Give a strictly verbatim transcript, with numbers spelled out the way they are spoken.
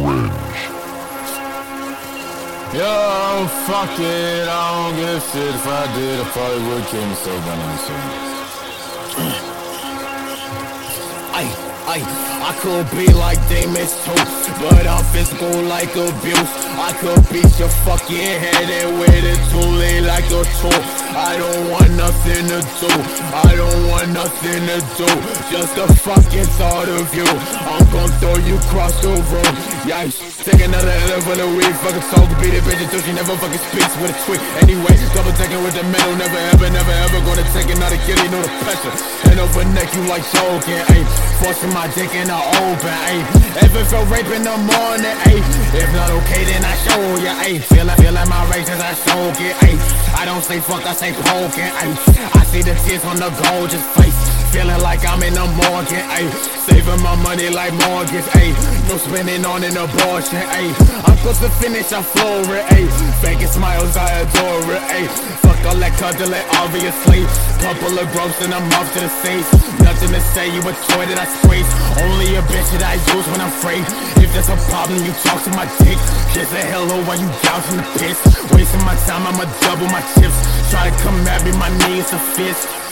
Yo, fuck it, I don't give a shit. If I did, I probably would kill myself by now. Ay, ay, I could be like Damon's too, but I'm physical like abuse. I could beat your fucking head and with a tool like a tool. I don't want nothing to do, I don't want nothing to do, just the fucking thought of you. I'm gon' throw you across the room, yikes. Take another L for the weed, fucking talk, beat it, bitch until she never fucking speaks with a tweet. Anyway, double taking with the middle, never ever, never ever gonna take it, not a kitty, know the pressure. Hand over neck, you like choking, ayy. Forcing my dick in the open, ayy. Ever felt rape in the morning, ayy. If not okay, then I show ya, ayy. Feeling, feeling my rage as I choke it, ayy. I don't say fuck, I say poking, ayy. I see the tears on the gorgeous face. Feeling like I'm in the mortgage, ayy. Saving my money like mortgage, ayy. No spending on an abortion, ayy. I'm close to finish, I floor it, ayy. Faking smiles, I adore it, ayy. Fuck all that cuddling, obviously. Couple of gropes and I'm off to the saints. Nothing to say, you a toy that I squeeze. Only a bitch that I use when I'm free. If there's a problem, you talk to my dick. Kiss a hello while you gouging the piss. Wasting my time, I'ma double my chips. Try to come at me, my knees a fist.